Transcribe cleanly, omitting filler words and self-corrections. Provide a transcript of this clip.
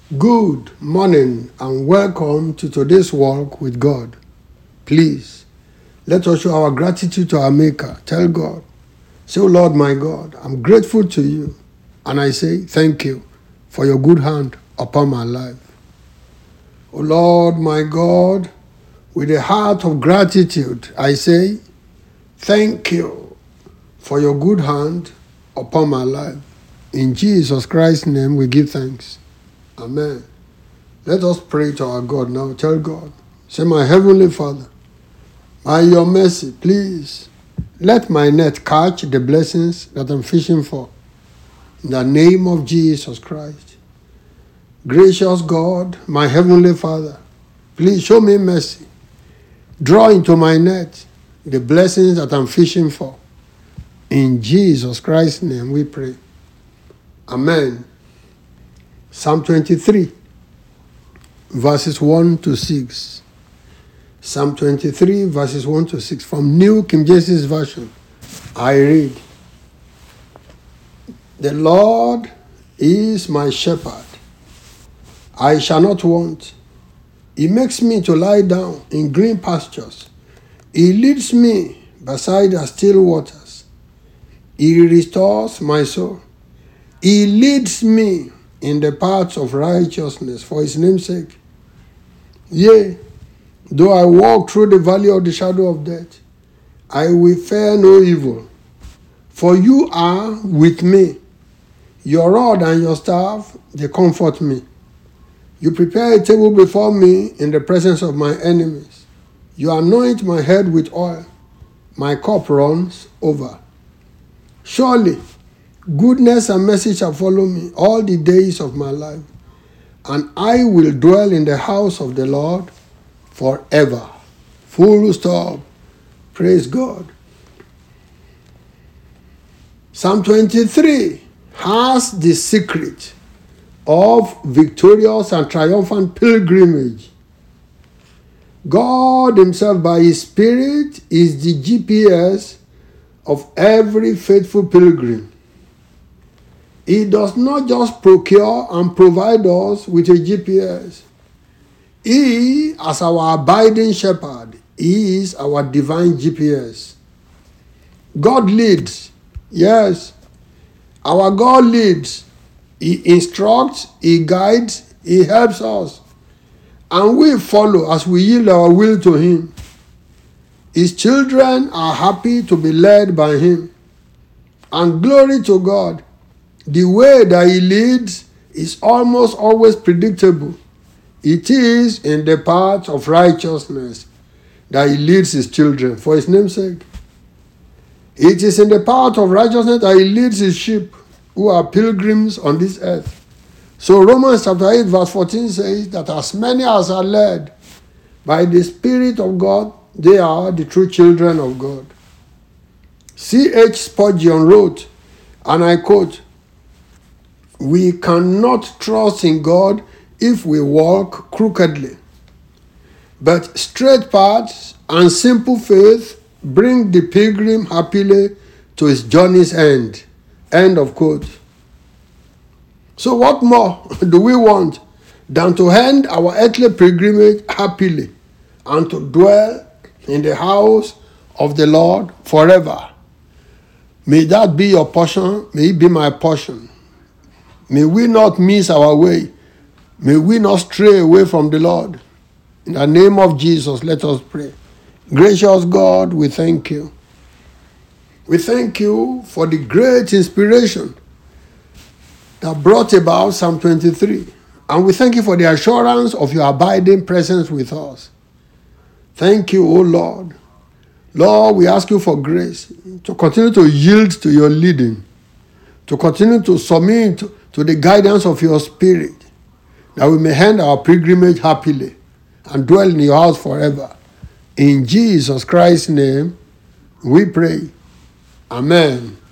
Good morning and welcome to today's walk with God. Please, let us show our gratitude to our Maker. Tell God, say, "Oh Lord my God, I'm grateful to you, and I say thank you for your good hand upon my life. Oh Lord my God, with a heart of gratitude, I say thank you for your good hand upon my life. In Jesus Christ's name we give thanks. Amen." Let us pray to our God now. Tell God, say, "My Heavenly Father, by your mercy, please, let my net catch the blessings that I'm fishing for. In the name of Jesus Christ. Gracious God, my Heavenly Father, please show me mercy. Draw into my net the blessings that I'm fishing for. In Jesus Christ's name we pray. Amen. Psalm 23, verses 1 to 6. Psalm 23, verses 1 to 6. From New King James Version, I read, "The Lord is my shepherd. I shall not want. He makes me to lie down in green pastures. He leads me beside the still waters. He restores my soul. He leads me in the paths of righteousness for his name's sake. Yea, though I walk through the valley of the shadow of death, I will fear no evil. For you are with me. Your rod and your staff, they comfort me. You prepare a table before me in the presence of my enemies. You anoint my head with oil. My cup runs over. Surely, goodness and mercy shall follow me all the days of my life, and I will dwell in the house of the Lord forever." Full stop. Praise God. Psalm 23 has the secret of victorious and triumphant pilgrimage. God himself, by his Spirit, is the GPS of every faithful pilgrim. He does not just procure and provide us with a GPS. He, as our abiding shepherd, is our divine GPS. God leads. Yes, our God leads. He instructs, he guides, he helps us. And we follow as we yield our will to him. His children are happy to be led by him. And glory to God, the way that he leads is almost always predictable. It is in the path of righteousness that he leads his children for his name's sake. It is in the path of righteousness that he leads his sheep who are pilgrims on this earth. So Romans chapter 8 verse 14 says that as many as are led by the Spirit of God, they are the true children of God. C.H. Spurgeon wrote, and I quote, "We cannot trust in God if we walk crookedly. But straight paths and simple faith bring the pilgrim happily to his journey's end." End of quote. So what more do we want than to end our earthly pilgrimage happily and to dwell in the house of the Lord forever? May that be your portion. May it be my portion. May we not miss our way. May we not stray away from the Lord. In the name of Jesus, let us pray. Gracious God, we thank you. We thank you for the great inspiration that brought about Psalm 23. And we thank you for the assurance of your abiding presence with us. Thank you, O Lord. Lord, we ask you for grace to continue to yield to your leading, to continue to submit to the guidance of your Spirit, that we may end our pilgrimage happily and dwell in your house forever. In Jesus Christ's name, we pray. Amen.